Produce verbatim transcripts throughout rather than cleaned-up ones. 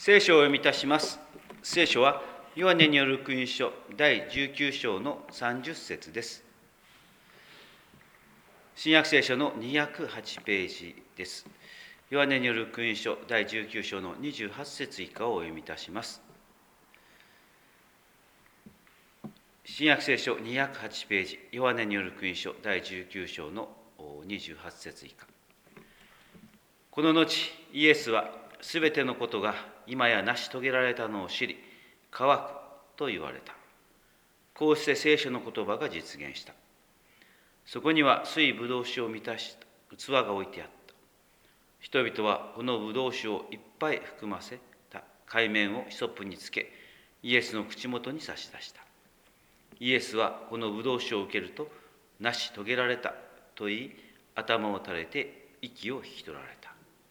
聖書を読みいたします。聖書はヨハネによる福音書だいじゅうきゅう章のさんじゅっ節です。新約聖書のにひゃくはちページです。ヨハネによる福音書だいじゅうきゅう章のにじゅうはち節以下をお読みいたします。新約聖書にひゃくはちページ、ヨハネによる福音書だいじゅうきゅう章のにじゅうはち節以下。この後、イエスはすべてのことが今や成し遂げられたのを知り、乾くと言われた。こうして聖書の言葉が実現した。そこには水ぶどう酒を満たした器が置いてあった。人々はこのぶどう酒をいっぱい含ませた海面をヒソップにつけ、イエスの口元に差し出した。イエスはこのぶどう酒を受けると、成し遂げられたと言い、頭を垂れて息を引き取られた。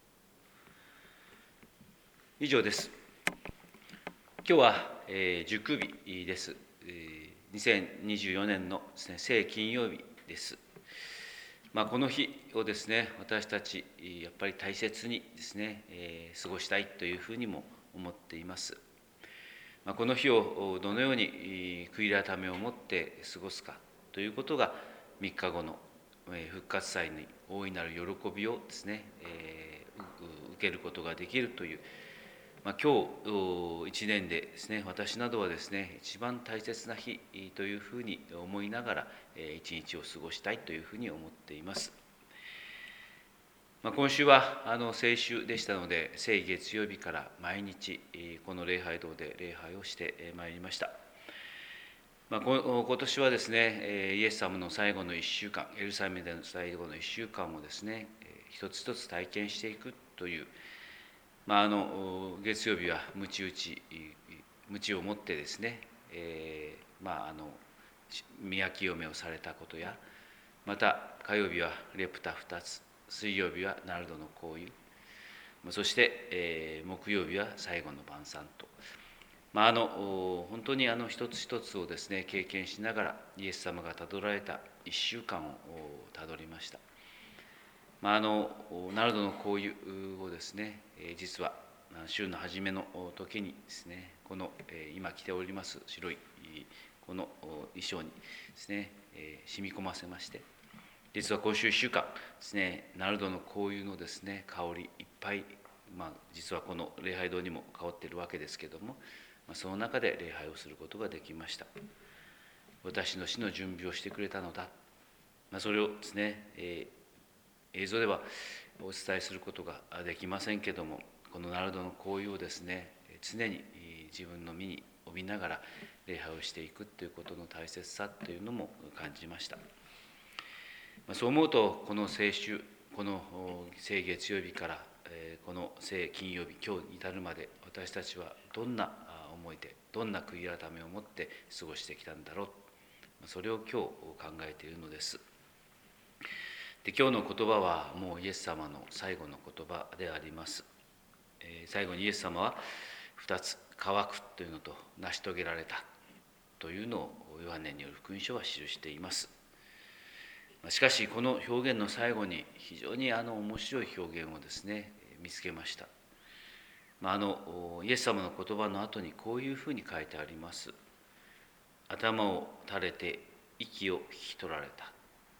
以上です。今日は、えー、熟日です、えー。にせんにじゅうよねんのです、ね、聖金曜日です。まあ、この日をですね、私たちやっぱり大切にですね、えー、過ごしたいというふうにも思っています。まあ、この日をどのように悔い改めを持って過ごすかということがみっかごの復活祭に大いなる喜びをですね、えー、受けることができるという、まあ、今日一年でですね、私などはですね、一番大切な日というふうに思いながら一日を過ごしたいというふうに思っています。まあ、今週はあの聖週でしたので、聖月曜日から毎日この礼拝堂で礼拝をしてまいりました。まあ、今年はですね、イエス様の最後のいっしゅうかん、エルサレムでの最後のいっしゅうかんをですね、一つ一つ体験していくという、まあ、あの月曜日は鞭打ち鞭を持ってですね、えー、まああの宮清めをされたことや、また火曜日はレプタふたつ、水曜日はナルドの香油、そして、えー、木曜日は最後の晩餐と、まあ、あの本当にあの一つ一つをですね経験しながらイエス様がたどられたいっしゅうかんをたどりました。まあ、あのナルドの香油をですね、実は週の初めの時にですね、この今着ております白いこの衣装にですね、染み込ませまして、実は今週いっしゅうかんですね、ナルドの香油のですね香りいっぱい、まあ、実はこの礼拝堂にも香っているわけですけれども、その中で礼拝をすることができました。私の死の準備をしてくれたのだ、まあ、それをですね、えー映像ではお伝えすることができませんけども、このナルドの香油をですね常に自分の身に帯びながら礼拝をしていくということの大切さというのも感じました。そう思うと、この聖週、この聖月曜日からこの聖金曜日、今日に至るまで、私たちはどんな思いで、どんな悔い改めを持って過ごしてきたんだろう、それを今日考えているのです。で、今日の言葉はもうイエス様の最後の言葉であります。えー、最後にイエス様はふたつ、乾くというのと成し遂げられたというのをヨハネによる福音書は記しています。しかしこの表現の最後に非常にあの面白い表現をですね見つけました。あのイエス様の言葉の後にこういうふうに書いてあります。頭を垂れて息を引き取られた。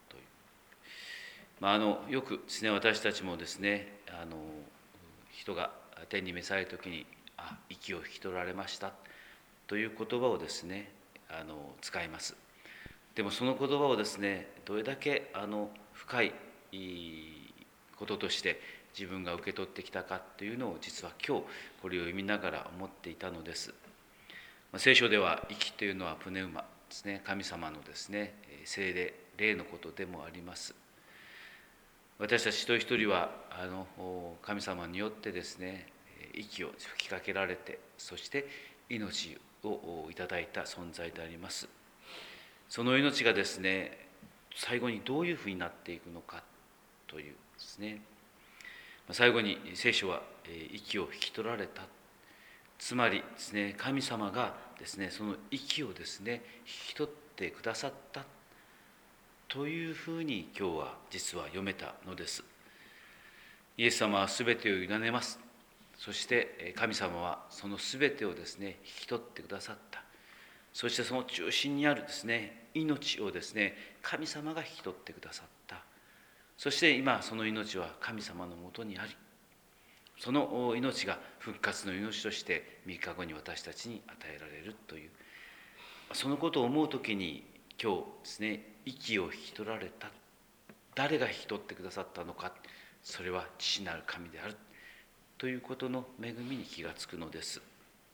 まあ、あのよくですね、私たちもですね、あの人が天に召される時に「あ、息を引き取られました」という言葉をですねあの使います。でもその言葉をですねどれだけあの深いこととして自分が受け取ってきたかというのを、実は今日これを読みながら思っていたのです。聖書では息というのはプネウマですね、神様のですね聖霊、霊のことでもあります。私たち一人一人はあの神様によってですね息を吹きかけられて、そして命をいただいた存在であります。その命がですね最後にどういうふうになっていくのかというですね、最後に聖書は息を引き取られた、つまりですね神様がですねその息をですね引き取ってくださったというふうに今日は実は読めたのです。イエス様はすべてを委ねます。 そして神様はその全てをですね引き取ってくださった。そしてその中心にあるですね命をですね神様が引き取ってくださった。そして今その命は神様のもとにあり、その命が復活の命としてみっかごに私たちに与えられるという、そのことを思うときに今日ですね、息を引き取られた、誰が引き取ってくださったのか、それは父なる神であるということの恵みに気がつくのです。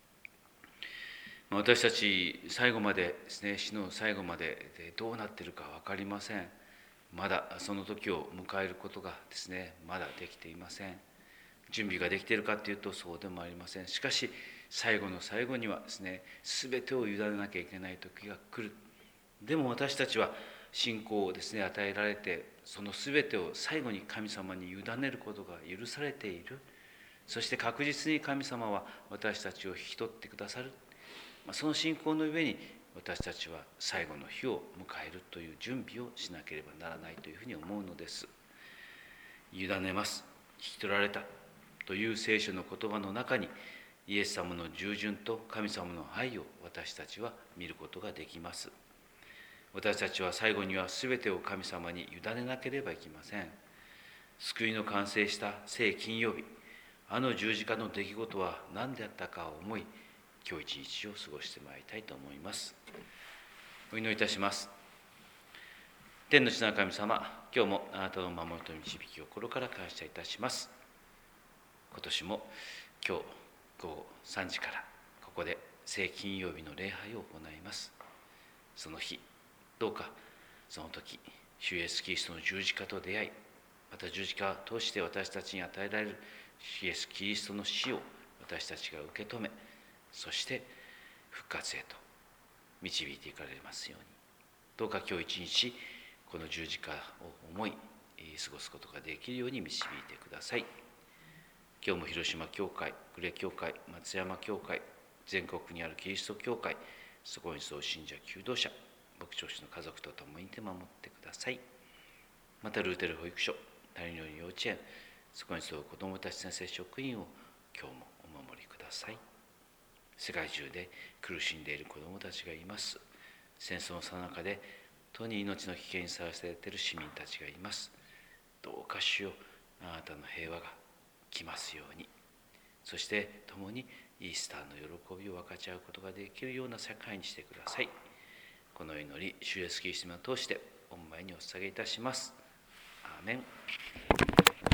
私たち最後までですね、死の最後までどうなっているか分かりません。まだその時を迎えることがですね、まだできていません。準備ができているかというとそうでもありません。しかし最後の最後にはですね、全てを委ねなきゃいけない時が来る。でも私たちは信仰をですね与えられて、その全てを最後に神様に委ねることが許されている。そして確実に神様は私たちを引き取ってくださる。その信仰の上に私たちは最後の日を迎えるという準備をしなければならないというふうに思うのです。委ねます、引き取られたという聖書の言葉の中に、イエス様の従順と神様の愛を私たちは見ることができます。私たちは最後には全てを神様に委ねなければいけません。救いの完成した聖金曜日、あの十字架の出来事は何であったかを思い、今日一日を過ごしてまいりたいと思います。お祈りいたします。天の父なる神様、今日もあなたの守りと導きを心から感謝いたします。今年も今日午後さんじからここで聖金曜日の礼拝を行います。その日、どうかその時、主イエスキリストの十字架と出会い、また十字架を通して私たちに与えられる主イエスキリストの死を私たちが受け止め、そして復活へと導いていかれますように、どうか今日一日この十字架を思い過ごすことができるように導いてください。今日も広島教会、呉教会、松山教会、全国にあるキリスト教会、そこにそう信者求道者、牧長子の家族と共にいて守ってください。またルーテル保育所、谷の幼稚園、そこにそう子どもたち先生職員を今日もお守りください。世界中で苦しんでいる子どもたちがいます。戦争の最中で本当に命の危険にさらされている市民たちがいます。どうか主よ、あなたの平和が来ますように、そして共にイースターの喜びを分かち合うことができるような社会にしてください。この祈り、主イエスキリストを通して御前にお捧げいたします。アーメン。